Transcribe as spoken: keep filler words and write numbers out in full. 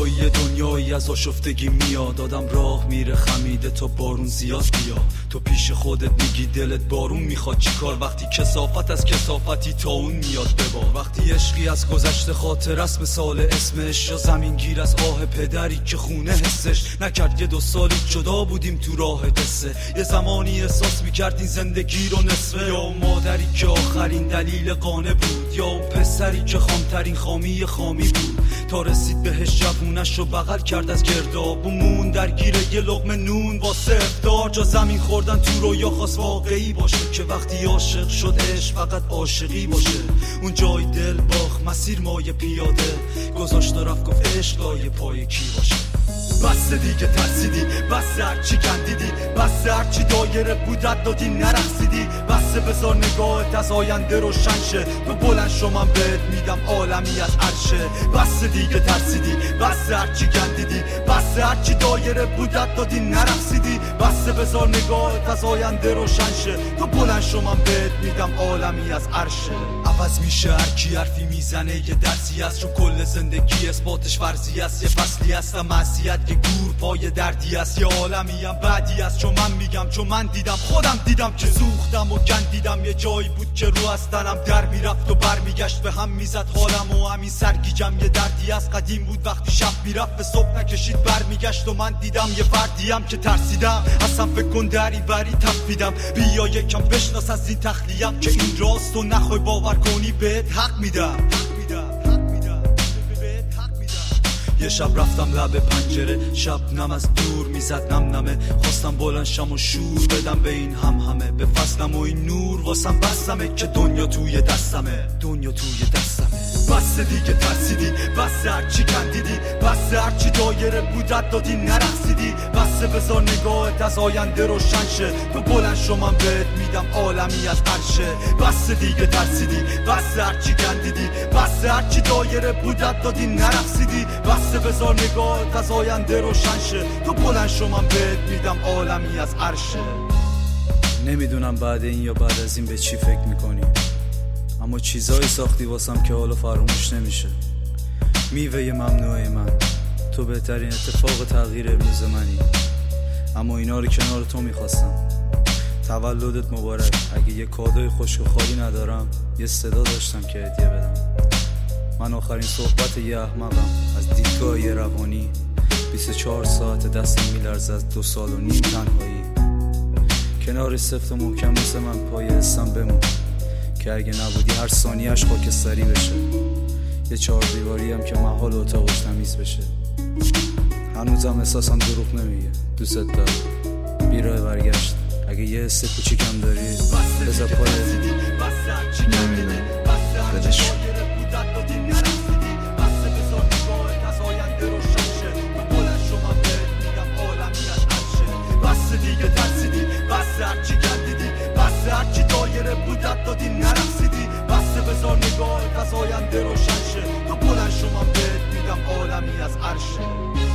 جدایی دنیایی از آشفتگی میاد. آدم راه میره خمیده تا بارون زیاد بیا. تو پیش خودت میگی دلت بارون میخواد چیکار، وقتی کثافت از کثافتی تا اون میاد ببار. وقتی عشقی از گذشته خاطر است مثال اسمش، یا زمین گیر از آه پدری که خونه حسش نکرد. یه دو سالی جدا بودیم تو راه قصه، یه زمانی احساس میکردین زندگی رو نصفه. یا اون مادری که آخرین دلیل قانه بود، یا اون پسری که خامترین خامی خامی بود. تا رسید بهش جوونش رو بغل کرد از گرداب و مون درگیره یه لقمه نون واسه افطار. جا زمین خوردن تو رو یا خواست واقعی باشه که وقتی عاشق شد عشق فقط عاشقی باشه. اون جای دل باخت مسیر مای پیاده، گذاشت و رفت گفت عشق لای پای کی باشه. بس دیگه ترسیدی، بس هرچی گندیدی، بس هرچی دایره بودت دادی نرخصیدی. بس بذار نگاهت از آینده روشن شه، تو بلند شو من بهت میدم عالمی از عرشه. بس دیگه ترسیدی، بس هرچی گندیدی، بس هرچی دایره بودت دادی نرخصیدی. بس بذار نگاهت از آینده روشن شه، تو بلند شو من بهت میدم عالمی از عرشه. عوض میشه هر کی حرفی میزنه یه درسی است، چون کل زندگی اثباتش ورزی است. یه فصلی است و معصیت که گور پای دردی است، یه عالمی هم بعدی است. چون من میگم چون من دیدم خودم دیدم که سوختم و گندیدم. یه جایی بود که رو از تنم در میرفت و برمیگشت به هم میزد حالم و همین سرگیجم یه دردی است. قدیم بود وقتی شب میرفت به صبح نکشید برمیگشت و من دیدم یه فردیم که ترسیدم اصلا فکر کن دری بری تفیدم. بیا یکم بشناس از این تخلیم که این راست و نخوای باور کنی بهت حق میدم. یه شب رفتم لب پنجره، شب نم از دور میزد نم نمه. خواستم بلند شم و شور بدم به این هم همه، به فصلم و این نور واسم بسمه که دنیا توی دستمه، دنیا توی دستمه. بس دیگه ترسیدی، بس هرچی کندیدی، بس هرچی دایره بودت دادی نرخصیدی. بس بذار نگاهت از آینده روشن شه، تو بلند شو من بهت میدم عالمی از عرشه. بس دیگه ترسیدی، بس هرچی کندیدی، بس هرچی دایره بودت دادی نرخصیدی. بس بذار نگاهت از آینده روشن شه، تو بلند شو من بهت میدم عالمی از عرشه. نمیدونم بعد این یا بعد از این به چی فکر میکنی، اما چیزایی ساختی واسم که حالا فراموش نمیشه. میوه ممنوعه من، تو بهترین اتفاق تغییر امروز منی. اما اینا رو کنار تو میخواستم. تولدت مبارک. اگه یه کادوی خشک و خالی ندارم یه صدا داشتم که هدیه بدم. من آخرین صحبت یه احمقم از دیدگاه یه روانی. بیست و چهار ساعت دستم میلرزه از دو سال و نیم تنهایی. کنار سفت و محکم مثل من پای حسم بمون که اگه نبودی هر ثانیه‌اش خاکستری بشه. یه چهار دیواری هم که محال اتاقش تمیز بشه. هنوزم احساسم دروغ نمیگه، دوست دارم. بیراه برگشت. اگه یه حس کوچیکم داری بذار پای نمیدونم بدش. هرچی گندیدی، بس هرچی دایره بودت دادی نرخصیدی. بس بذار نگاهت از آینده روشن شه، تو بلند شو من بهت میدم عالمی از عرشه.